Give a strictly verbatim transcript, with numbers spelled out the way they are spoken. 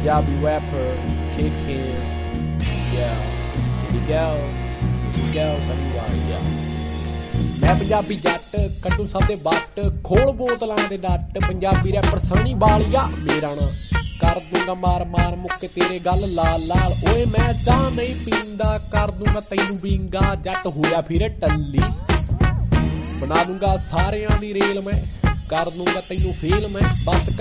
Punjabi rapper, kicking, yeah. Here we go, here we go, sunny yeah. ਮੈਂ ਪੰਜਾਬੀ ਜੱਟ ਕੱਢੂ ਸਭ ਦੇ ਬੱਟ ਖੋਲ ਬੋਤਲਾਂ ਦੇ ਡੱਟ ਪੰਜਾਬੀ ਰੈਪਰ ਸਣੀ ਵਾਲੀਆ ਮੇਰਾ ਨਾਂ ਕਰ ਦੂੰਗਾ ਮਾਰ ਮਾਰ ਮੁੱਕੇ ਤੇਰੇ ਗੱਲ ਲਾਲ ਲਾਲ ਓਏ ਮੈਂ ਚਾਹ ਨਹੀਂ ਪੀਂਦਾ ਕਰ ਦੂੰਗਾ ਤੈਨੂੰ ਬੀਂਗਾ ਜੱਟ ਹੋਇਆ ਫਿਰ ਟੱਲੀ ਬਣਾ ਦੂੰਗਾ ਸਾਰਿਆਂ ਦੀ ਰੇਲ ਮੈਂ ਕਰ ਦੂੰਗਾ ਤੈਨੂੰ ਫੇਲ ਮੈਂ ਬਸ